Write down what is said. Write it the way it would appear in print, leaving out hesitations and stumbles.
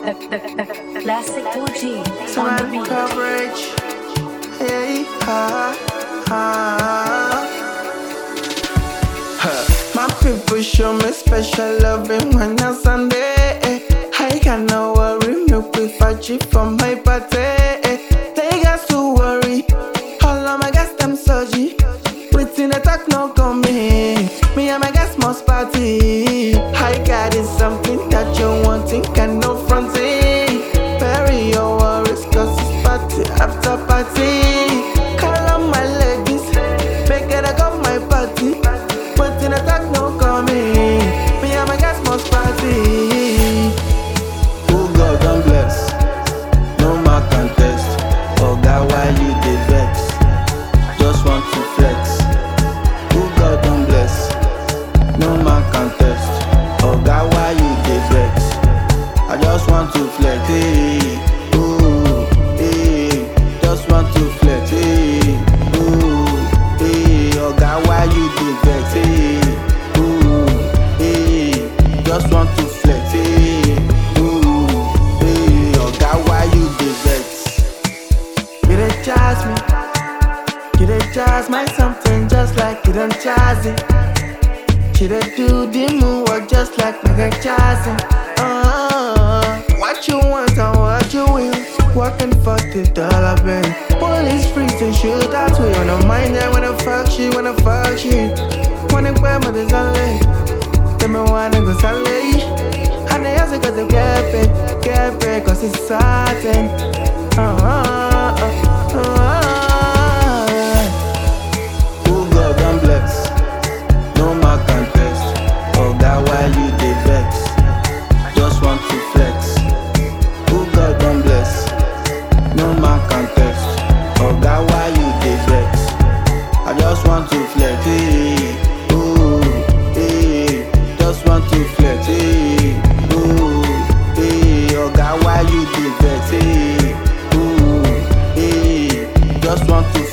The classic OG on the Tonight beat. coverage. Hey, My people show me special loving when it's Sunday. I can no worry, milk with faji from my party. They got to worry, all of my gas them surgy. Within the talk no coming, me and my gas must party. I got is something that you wanting, can no fronting. Bury your worries, cause it's party after party. Call on my ladies, make it I got my party. Within the talk no coming, me and my gas must party. Who God don't bless, no man can test. Oh God, why you dey vex? Just want to flex. Who God don't bless, no man can test. Oh God, why you dey vex? I just want to flex. Hey, ooh, hey, just want to flex. Hey, ooh, hey, oh God, why you dey vex? Hey, ooh, hey, just want to flex. Hey, ooh, hey, oh God, why you dey vex? You dey jazz me, you dey jazz my something just like you don't jazz it. She dey do the moonwalk just like Michael Jackson. What you want and what you will, working for $50 bill. Police freezing, shoot out to you. Wanna mind that wanna fuck shit, wanna fuck shit. Wanna wear my design, tell me wanna go salary. And they ask cause they get paid, cause it's certain. Who God don't bless, no man can test. Oh God, why you dey vex? Just want to flex. Who God don't bless, no man can test. Oh God, why you dey vex? I just want to flex. Hey, ooh, hey, just want to flex. Hey, ooh, hey, oh God, why you dey vex? Hey, ooh, hey, just want to